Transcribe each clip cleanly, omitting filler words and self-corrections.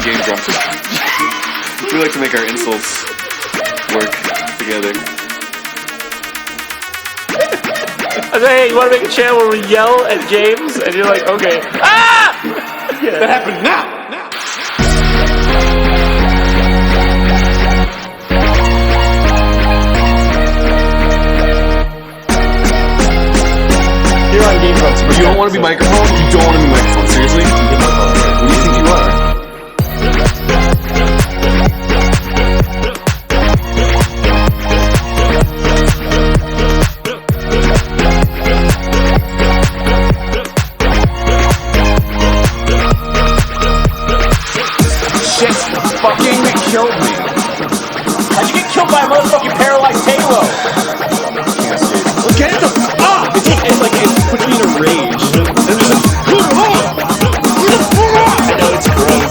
game drops. We like to make our insults work together. I say, hey, you want to make a channel where we yell at James? And you're like, okay. Ah! Yeah. That happens now! You're on Game Grumps. You don't want to be microphone? You don't want to be microphone. Seriously? Who do you think you are? Shit fucking killed me. How'd you get killed by a motherfucking paralyzed Halo? Get the fuck up! It's like, it puts me in a rage. And there's I know, it's gross.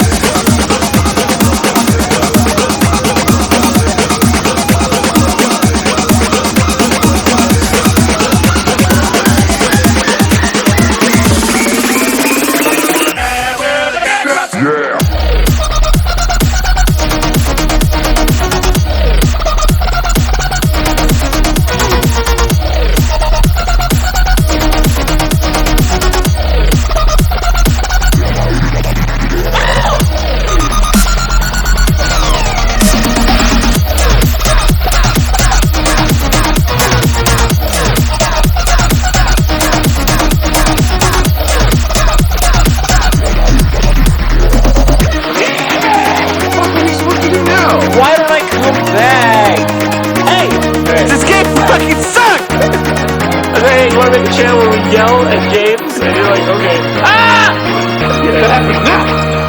Why don't I come back? Hey! This game fucking sucks! I say, hey, you want to make a channel where we yell at James? And you're like, okay. Ah! Yeah. That happens now!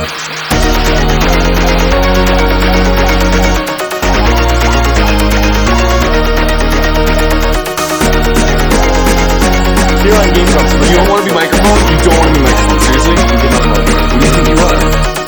You're on Game Grumps. You don't want to be microphone? You don't want to be microphone. Seriously? Who do you think you are?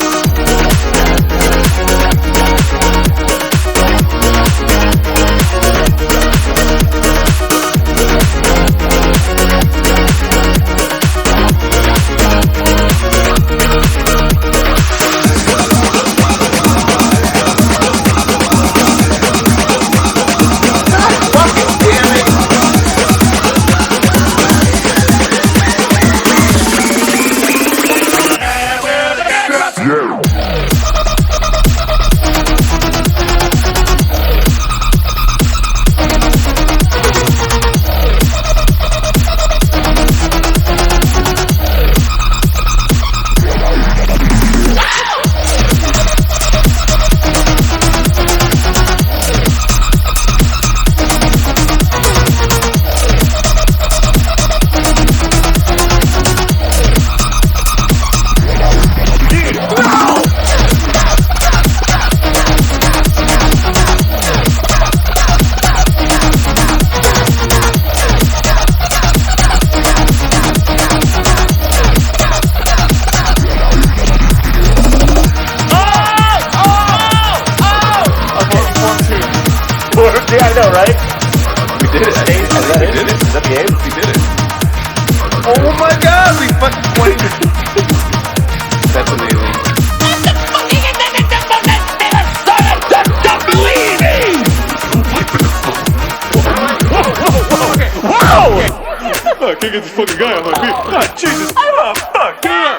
Yeah, I know, right? We did it. Is that it? Is that the game? We did it. Oh my god, we fucking pointed. That's amazing. Wow! I can't get this fucking guy on my feet. God, Jesus. I'm a fuck.